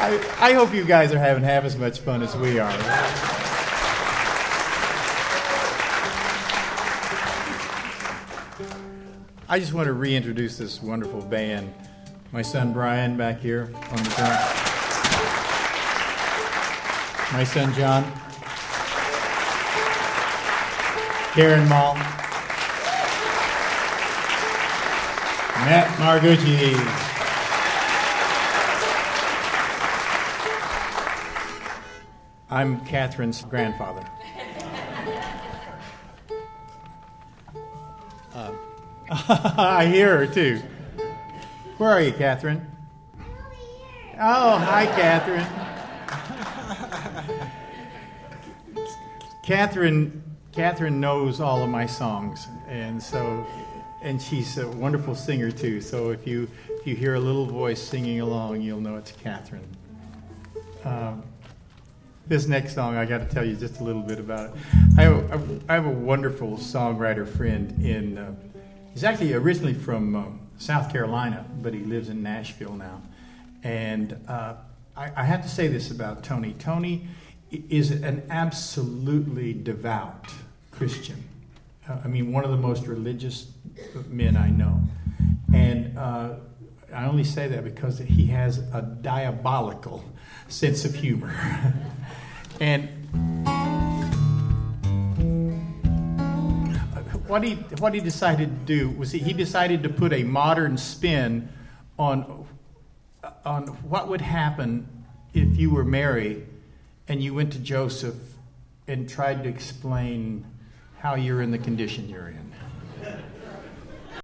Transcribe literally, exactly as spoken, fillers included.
I, I hope you guys are having half as much fun as we are. I just want to reintroduce this wonderful band. My son Brian back here on the drum. My son John. Karen Mall. Matt Margucci. I'm Catherine's grandfather. Uh, I hear her too. Where are you, Catherine? Oh, hi, Catherine. Catherine, Catherine knows all of my songs, and so, and she's a wonderful singer too. So if you if you hear a little voice singing along, you'll know it's Catherine. Um, This next song, I got to tell you just a little bit about it. I have a, I have a wonderful songwriter friend in. Uh, he's actually originally from uh, South Carolina, but he lives in Nashville now. And uh, I, I have to say this about Tony. Tony is an absolutely devout Christian. Uh, I mean, one of the most religious men I know. And uh, I only say that because he has a diabolical sense of humor. And what he what he decided to do was he, he decided to put a modern spin on on what would happen if you were Mary and you went to Joseph and tried to explain how you're in the condition you're in.